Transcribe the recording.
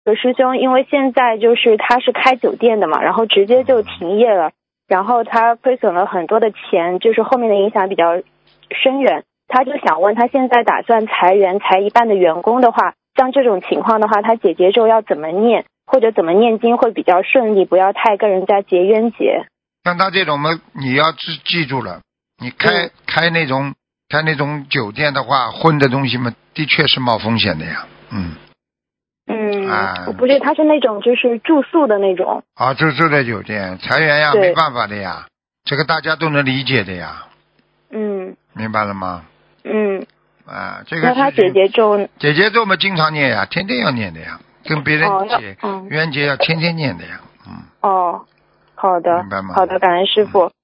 有师兄，因为现在就是他是开酒店的嘛，然后直接就停业了，然后他亏损了很多的钱，就是后面的影响比较深远。他就想问，他现在打算裁员，裁一半的员工的话，像这种情况的话，他解结咒要怎么念，或者怎么念经会比较顺利，不要太跟人家结冤结。 像他这种嘛，你要记住了，你开那种酒店的话，荤的东西嘛，的确是冒风险的呀。 不是，他是那种就是住宿的那种。 住在酒店，裁员呀，没办法的呀，这个大家都能理解的呀。明白了吗？这个那他解结咒嘛，经常念呀，天天要念的呀，跟别人结冤结要天天念的呀。 好的， 明白吗？ 好的，感恩师傅。